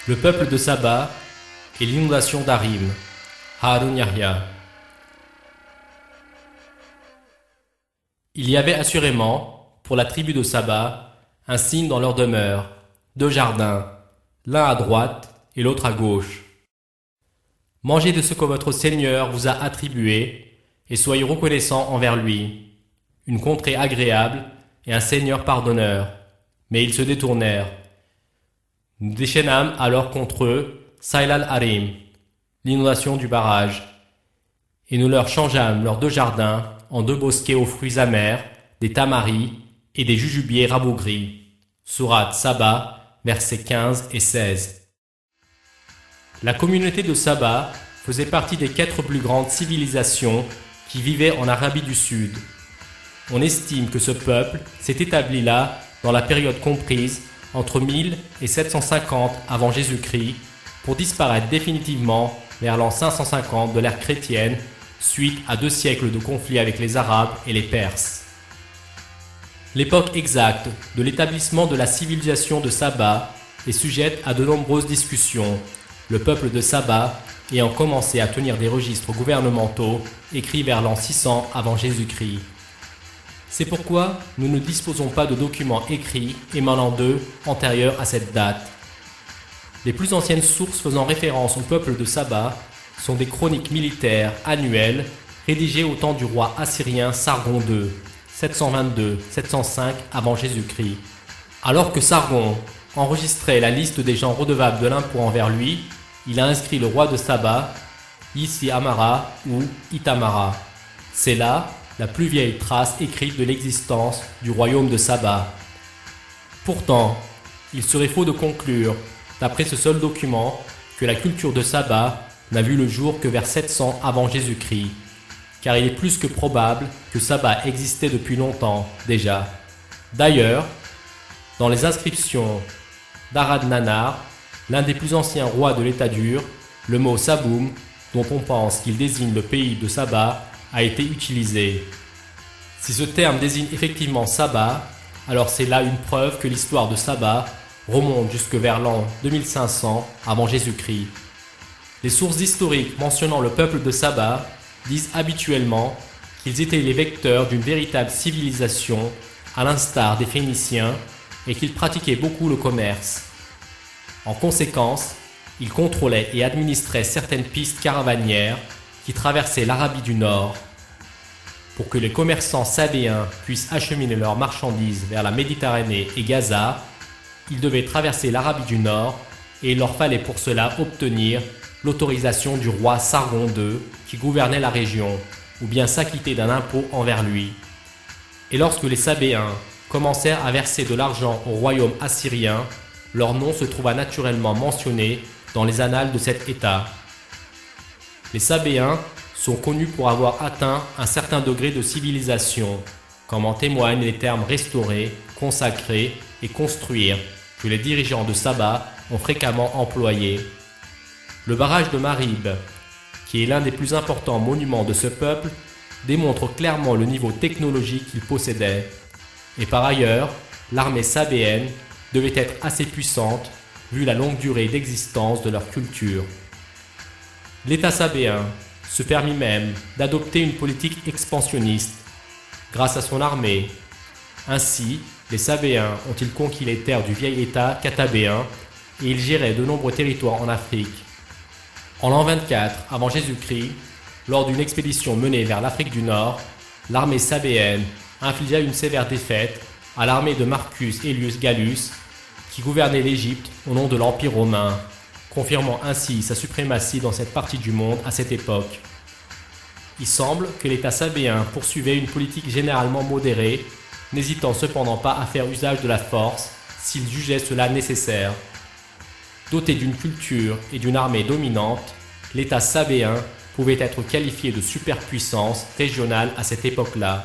Le peuple de Saba et l'inondation d'Arim. Harun Yahya. Il y avait assurément, pour la tribu de Saba, un signe dans leur demeure, 2 jardins, l'un à droite et l'autre à gauche. Mangez de ce que votre Seigneur vous a attribué, et soyez reconnaissants envers lui. Une contrée agréable et un Seigneur pardonneur. Mais ils se détournèrent. Nous déchaînâmes alors contre eux Saïl al-Harim, l'inondation du barrage, et nous leur changeâmes leurs 2 jardins en 2 bosquets aux fruits amers, des tamaris et des jujubiers rabougris. Sourate Saba, versets 15 et 16. La communauté de Saba faisait partie des 4 plus grandes civilisations qui vivaient en Arabie du Sud. On estime que ce peuple s'est établi là dans la période comprise entre 1000 et 750 avant Jésus-Christ pour disparaître définitivement vers l'an 550 de l'ère chrétienne suite à 2 siècles de conflits avec les Arabes et les Perses. L'époque exacte de l'établissement de la civilisation de Saba est sujette à de nombreuses discussions, le peuple de Saba ayant commencé à tenir des registres gouvernementaux écrits vers l'an 600 avant Jésus-Christ. C'est pourquoi nous ne disposons pas de documents écrits émanant d'eux antérieurs à cette date. Les plus anciennes sources faisant référence au peuple de Saba sont des chroniques militaires annuelles rédigées au temps du roi assyrien Sargon II, 722-705 avant Jésus-Christ. Alors que Sargon enregistrait la liste des gens redevables de l'impôt envers lui, il a inscrit le roi de Saba, Isi-Amara ou Itamara. C'est là la plus vieille trace écrite de l'existence du royaume de Saba. Pourtant, il serait faux de conclure, d'après ce seul document, que la culture de Saba n'a vu le jour que vers 700 avant Jésus-Christ, car il est plus que probable que Saba existait depuis longtemps déjà. D'ailleurs, dans les inscriptions d'Arad-Nanar, l'un des plus anciens rois de l'état dur, le mot Saboum, dont on pense qu'il désigne le pays de Saba, a été utilisé. Si ce terme désigne effectivement Saba, alors c'est là une preuve que l'histoire de Saba remonte jusque vers l'an 2500 avant Jésus-Christ. Les sources historiques mentionnant le peuple de Saba disent habituellement qu'ils étaient les vecteurs d'une véritable civilisation, à l'instar des Phéniciens, et qu'ils pratiquaient beaucoup le commerce. En conséquence, ils contrôlaient et administraient certaines pistes caravanières qui traversaient l'Arabie du Nord. Pour que les commerçants sabéens puissent acheminer leurs marchandises vers la Méditerranée et Gaza, ils devaient traverser l'Arabie du Nord et il leur fallait pour cela obtenir l'autorisation du roi Sargon II qui gouvernait la région, ou bien s'acquitter d'un impôt envers lui. Et lorsque les Sabéens commencèrent à verser de l'argent au royaume assyrien, leur nom se trouva naturellement mentionné dans les annales de cet État. Les Sabéens sont connus pour avoir atteint un certain degré de civilisation, comme en témoignent les termes restaurer, consacrer et construire que les dirigeants de Saba ont fréquemment employés. Le barrage de Marib, qui est l'un des plus importants monuments de ce peuple, démontre clairement le niveau technologique qu'il possédait. Et par ailleurs, l'armée sabéenne devait être assez puissante vu la longue durée d'existence de leur culture. L'État sabéen se permit même d'adopter une politique expansionniste grâce à son armée. Ainsi, les Sabéens ont-ils conquis les terres du vieil État katabéen et ils géraient de nombreux territoires en Afrique. En l'an 24 avant Jésus-Christ, lors d'une expédition menée vers l'Afrique du Nord, l'armée sabéenne infligea une sévère défaite à l'armée de Marcus Aelius Gallus qui gouvernait l'Égypte au nom de l'Empire romain, confirmant ainsi sa suprématie dans cette partie du monde à cette époque. Il semble que l'État sabéen poursuivait une politique généralement modérée, n'hésitant cependant pas à faire usage de la force s'il jugeait cela nécessaire. Doté d'une culture et d'une armée dominante, l'État sabéen pouvait être qualifié de superpuissance régionale à cette époque-là.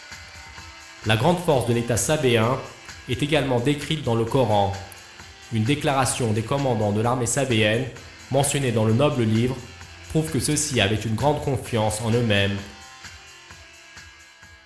La grande force de l'État sabéen est également décrite dans le Coran. Une déclaration des commandants de l'armée sabéenne, mentionnée dans le noble livre, prouve que ceux-ci avaient une grande confiance en eux-mêmes.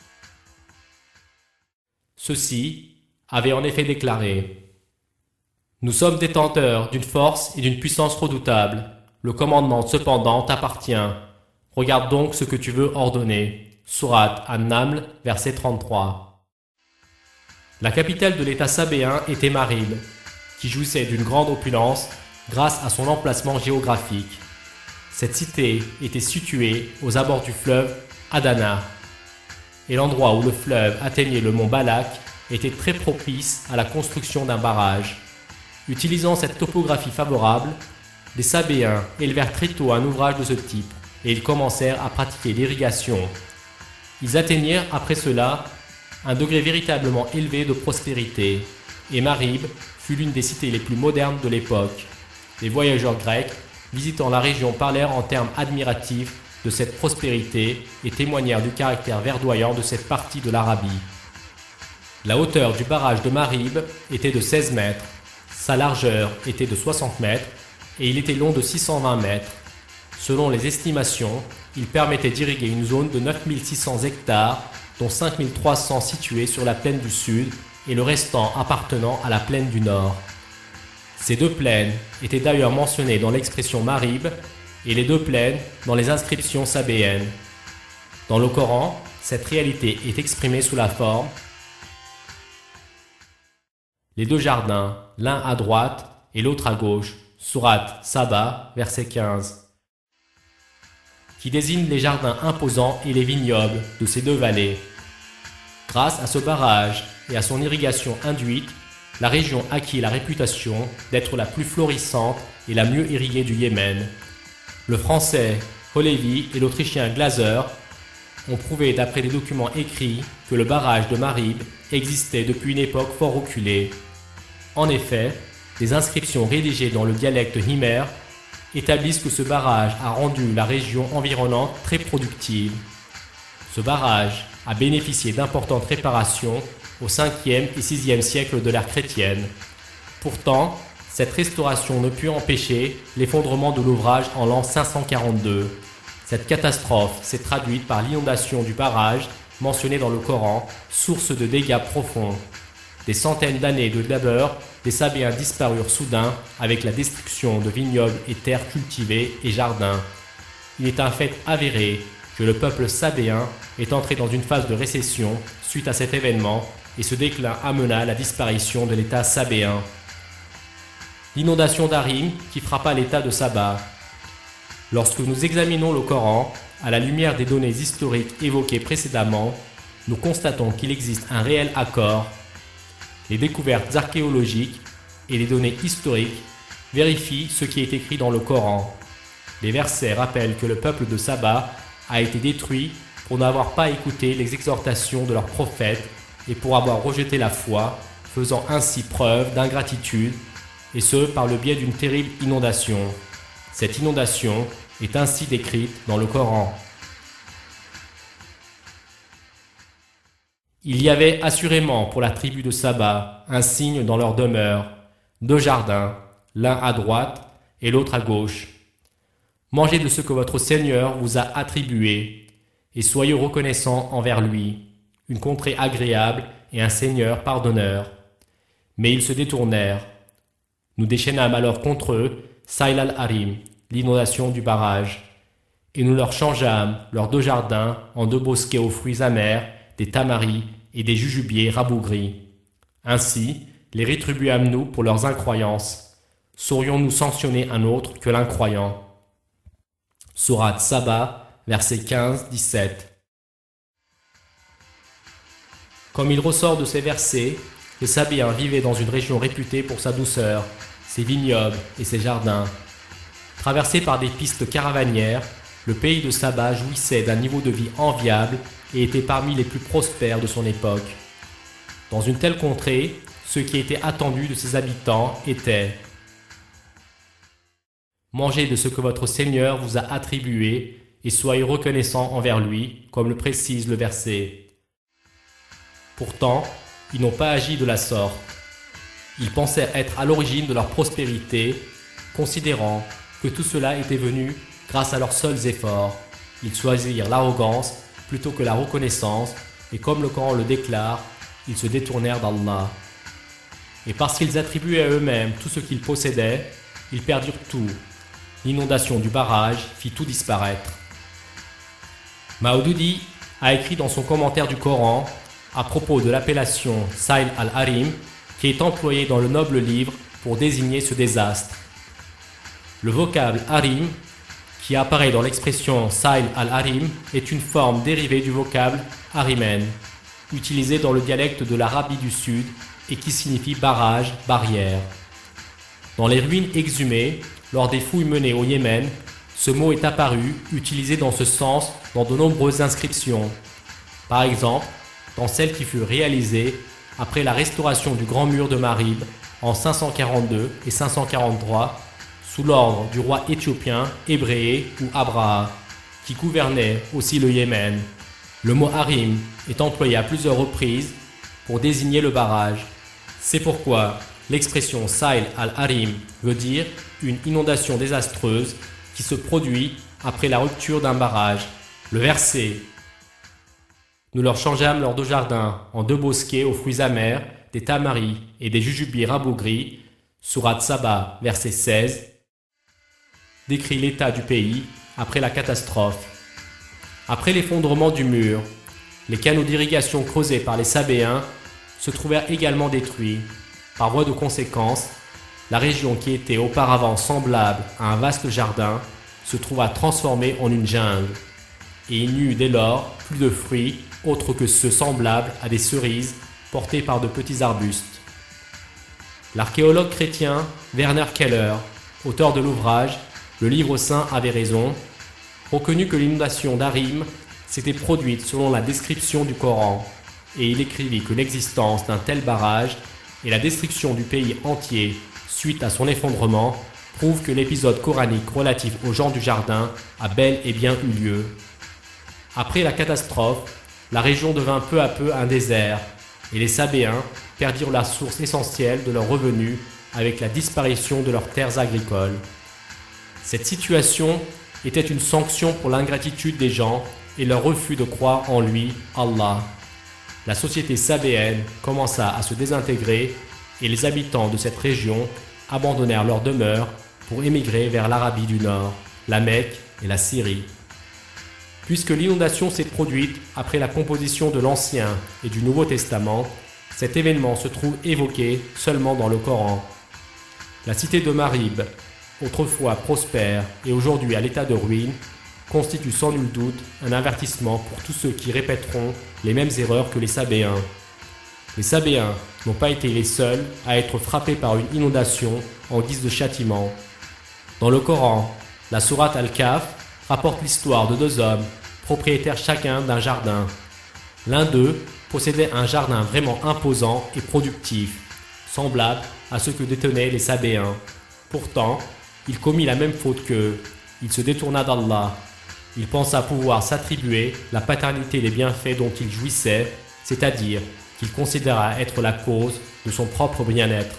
Ceux-ci avaient en effet déclaré: Nous sommes détenteurs d'une force et d'une puissance redoutables. Le commandement cependant t'appartient. Regarde donc ce que tu veux ordonner. Sourate An-Naml, verset 33. La capitale de l'État sabéen était Marib, qui jouissait d'une grande opulence grâce à son emplacement géographique. Cette cité était située aux abords du fleuve Adana, et l'endroit où le fleuve atteignait le mont Balak était très propice à la construction d'un barrage. Utilisant cette topographie favorable, les Sabéens élevèrent très tôt un ouvrage de ce type et ils commencèrent à pratiquer l'irrigation. Ils atteignirent après cela un degré véritablement élevé de prospérité et Marib fut l'une des cités les plus modernes de l'époque. Les voyageurs grecs visitant la région parlèrent en termes admiratifs de cette prospérité et témoignèrent du caractère verdoyant de cette partie de l'Arabie. La hauteur du barrage de Marib était de 16 mètres, sa largeur était de 60 mètres et il était long de 620 mètres. Selon les estimations, il permettait d'irriguer une zone de 9600 hectares, dont 5300 situés sur la plaine du sud et le restant appartenant à la plaine du nord. Ces deux plaines étaient d'ailleurs mentionnées dans l'expression Marib et les deux plaines dans les inscriptions sabéennes. Dans le Coran, cette réalité est exprimée sous la forme les deux jardins, l'un à droite et l'autre à gauche, sourate Saba, verset 15, qui désigne les jardins imposants et les vignobles de ces deux vallées. Grâce à ce barrage et à son irrigation induite, la région acquit la réputation d'être la plus florissante et la mieux irriguée du Yémen. Le français Holevi et l'autrichien Glaser ont prouvé d'après des documents écrits que le barrage de Marib existait depuis une époque fort reculée. En effet, des inscriptions rédigées dans le dialecte Himyar établissent que ce barrage a rendu la région environnante très productive. Ce barrage a bénéficié d'importantes réparations au 5e et 6e siècle de l'ère chrétienne. Pourtant, cette restauration ne put empêcher l'effondrement de l'ouvrage en l'an 542. Cette catastrophe s'est traduite par l'inondation du barrage mentionné dans le Coran, source de dégâts profonds. Des centaines d'années de labeur, des Sabéens disparurent soudain avec la destruction de vignobles et terres cultivées et jardins. Il est un fait avéré que le peuple sabéen est entré dans une phase de récession suite à cet événement et ce déclin amena la disparition de l'État sabéen. L'inondation d'Arim qui frappa l'État de Saba. Lorsque nous examinons le Coran, à la lumière des données historiques évoquées précédemment, nous constatons qu'il existe un réel accord. Les découvertes archéologiques et les données historiques vérifient ce qui est écrit dans le Coran. Les versets rappellent que le peuple de Saba a été détruit pour n'avoir pas écouté les exhortations de leurs prophètes et pour avoir rejeté la foi, faisant ainsi preuve d'ingratitude, et ce par le biais d'une terrible inondation. Cette inondation est ainsi décrite dans le Coran. Il y avait assurément pour la tribu de Saba un signe dans leur demeure, deux jardins, l'un à droite et l'autre à gauche. Mangez de ce que votre Seigneur vous a attribué, et soyez reconnaissants envers lui, une contrée agréable et un Seigneur pardonneur. Mais ils se détournèrent. Nous déchaînâmes alors contre eux Saïl al-Harim, l'inondation du barrage, et nous leur changeâmes leurs deux jardins en deux bosquets aux fruits amers, des tamaris et des jujubiers rabougris. Ainsi, les rétribuâmes-nous pour leurs incroyances. Saurions-nous sanctionner un autre que l'incroyant? Sourate Saba, versets 15-17. Comme il ressort de ces versets, les Sabéens vivaient dans une région réputée pour sa douceur, ses vignobles et ses jardins. Traversé par des pistes caravanières, le pays de Saba jouissait d'un niveau de vie enviable et était parmi les plus prospères de son époque. Dans une telle contrée, ce qui était attendu de ses habitants était « Mangez de ce que votre Seigneur vous a attribué et soyez reconnaissants envers lui », comme le précise le verset. Pourtant, ils n'ont pas agi de la sorte. Ils pensaient être à l'origine de leur prospérité, considérant que tout cela était venu grâce à leurs seuls efforts. Ils choisirent l'arrogance plutôt que la reconnaissance, et comme le Coran le déclare, ils se détournèrent d'Allah. Et parce qu'ils attribuaient à eux-mêmes tout ce qu'ils possédaient, ils perdirent tout. L'inondation du barrage fit tout disparaître. Maududi a écrit dans son commentaire du Coran à propos de l'appellation Saïl al-Harim qui est employée dans le noble livre pour désigner ce désastre. Le vocable Harim, qui apparaît dans l'expression Saïl al-Harim, est une forme dérivée du vocable Harimen, utilisé dans le dialecte de l'Arabie du Sud et qui signifie barrage, barrière. Dans les ruines exhumées, lors des fouilles menées au Yémen, ce mot est apparu, utilisé dans ce sens dans de nombreuses inscriptions. Par exemple, dans celle qui fut réalisée après la restauration du Grand Mur de Marib en 542 et 543, sous l'ordre du roi éthiopien Hébréé ou Abraha, qui gouvernait aussi le Yémen. Le mot harim est employé à plusieurs reprises pour désigner le barrage. C'est pourquoi l'expression Saïl al-Harim veut dire une inondation désastreuse qui se produit après la rupture d'un barrage. Le verset « Nous leur changeâmes leurs deux jardins en deux bosquets aux fruits amers, des tamaris et des jujubis rabougris » Sourate Saba, verset 16, décrit l'état du pays après la catastrophe. Après l'effondrement du mur, les canaux d'irrigation creusés par les Sabéens se trouvèrent également détruits. Par voie de conséquence, la région qui était auparavant semblable à un vaste jardin se trouva transformée en une jungle, et il n'y eut dès lors plus de fruits autres que ceux semblables à des cerises portés par de petits arbustes. L'archéologue chrétien Werner Keller, auteur de l'ouvrage « Le livre saint avait raison », reconnut que l'inondation d'Harim s'était produite selon la description du Coran, et il écrivit que l'existence d'un tel barrage et la destruction du pays entier suite à son effondrement prouvent que l'épisode coranique relatif aux gens du jardin a bel et bien eu lieu. Après la catastrophe, la région devint peu à peu un désert, et les Sabéens perdirent la source essentielle de leurs revenus avec la disparition de leurs terres agricoles. Cette situation était une sanction pour l'ingratitude des gens et leur refus de croire en lui, Allah. La société sabéenne commença à se désintégrer et les habitants de cette région abandonnèrent leurs demeures pour émigrer vers l'Arabie du Nord, la Mecque et la Syrie. Puisque l'inondation s'est produite après la composition de l'Ancien et du Nouveau Testament, cet événement se trouve évoqué seulement dans le Coran. La cité de Marib, autrefois prospère et aujourd'hui à l'état de ruine, constitue sans nul doute un avertissement pour tous ceux qui répéteront les mêmes erreurs que les Sabéens. Les Sabéens n'ont pas été les seuls à être frappés par une inondation en guise de châtiment. Dans le Coran, la sourate Al-Kahf rapporte l'histoire de deux hommes, propriétaires chacun d'un jardin. L'un d'eux possédait un jardin vraiment imposant et productif, semblable à ce que détenaient les Sabéens. Pourtant, il commit la même faute qu'eux. Il se détourna d'Allah. Il pensa pouvoir s'attribuer la paternité des bienfaits dont il jouissait, c'est-à-dire qu'il considéra être la cause de son propre bien-être.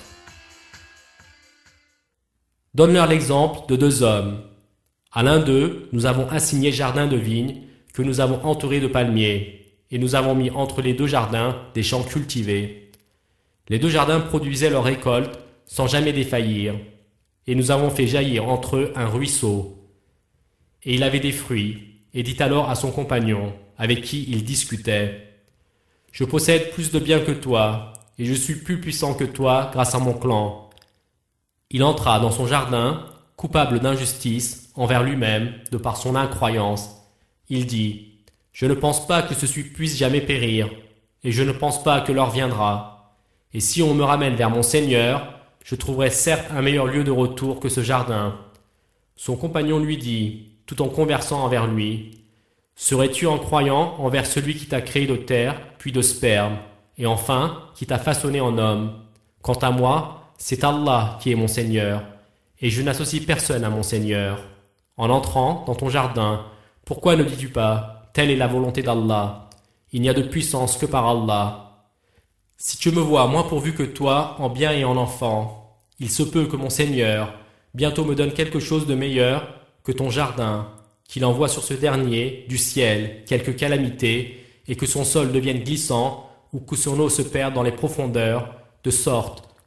Donne-leur l'exemple de deux hommes. À l'un d'eux, nous avons assigné jardin de vignes que nous avons entouré de palmiers, et nous avons mis entre les deux jardins des champs cultivés. Les deux jardins produisaient leurs récoltes sans jamais défaillir, et nous avons fait jaillir entre eux un ruisseau. Et il avait des fruits, et dit alors à son compagnon, avec qui il discutait, « Je possède plus de biens que toi, et je suis plus puissant que toi grâce à mon clan. » Il entra dans son jardin, coupable d'injustice envers lui-même de par son incroyance. Il dit, « Je ne pense pas que ceci puisse jamais périr, et je ne pense pas que l'heure viendra. Et si on me ramène vers mon Seigneur, je trouverai certes un meilleur lieu de retour que ce jardin. » Son compagnon lui dit, tout en conversant envers lui, « Serais-tu en croyant envers celui qui t'a créé de terre, puis de sperme, et enfin qui t'a façonné en homme? Quant à moi, c'est Allah qui est mon Seigneur, et je n'associe personne à mon Seigneur. En entrant dans ton jardin, pourquoi ne dis-tu pas, telle est la volonté d'Allah? Il n'y a de puissance que par Allah. Si tu me vois moins pourvu que toi en bien et en enfant, il se peut que mon Seigneur bientôt me donne quelque chose de meilleur que ton jardin, qu'il envoie sur ce dernier, du ciel, quelque calamité, et que son sol devienne glissant, ou que son eau se perde dans les profondeurs, de sorte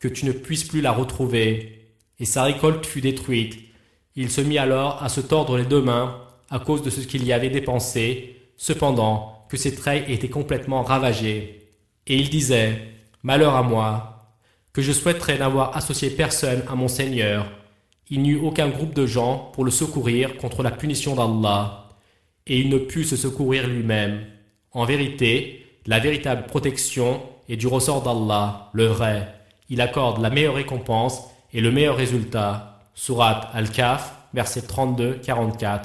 que tu ne puisses plus la retrouver. Et sa récolte fut détruite. Il se mit alors à se tordre les deux mains à cause de ce qu'il y avait dépensé, cependant que ses traits étaient complètement ravagés. Et il disait, « Malheur à moi, que je souhaiterais n'avoir associé personne à mon Seigneur. Il n'y eut aucun groupe de gens pour le secourir contre la punition d'Allah, et il ne put se secourir lui-même. En vérité, la véritable protection est du ressort d'Allah, le vrai. Il accorde la meilleure récompense et le meilleur résultat. » Sourate Al-Kahf, versets 32-44.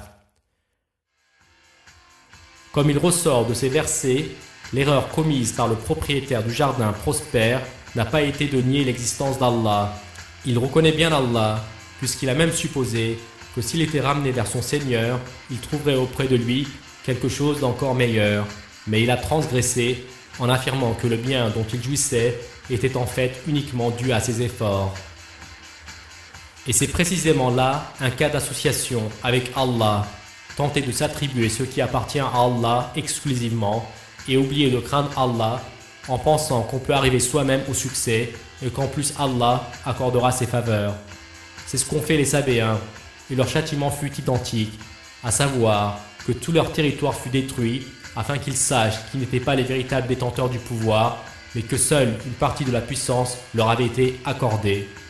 Comme il ressort de ces versets, l'erreur commise par le propriétaire du jardin prospère n'a pas été de nier l'existence d'Allah. Il reconnaît bien Allah, puisqu'il a même supposé que s'il était ramené vers son Seigneur, il trouverait auprès de lui quelque chose d'encore meilleur. Mais il a transgressé en affirmant que le bien dont il jouissait était en fait uniquement dû à ses efforts. Et c'est précisément là un cas d'association avec Allah, tenter de s'attribuer ce qui appartient à Allah exclusivement et oublier de craindre Allah en pensant qu'on peut arriver soi-même au succès et qu'en plus Allah accordera ses faveurs. C'est ce qu'ont fait les Sabéens et leur châtiment fut identique, à savoir que tout leur territoire fut détruit afin qu'ils sachent qu'ils n'étaient pas les véritables détenteurs du pouvoir mais que seule une partie de la puissance leur avait été accordée.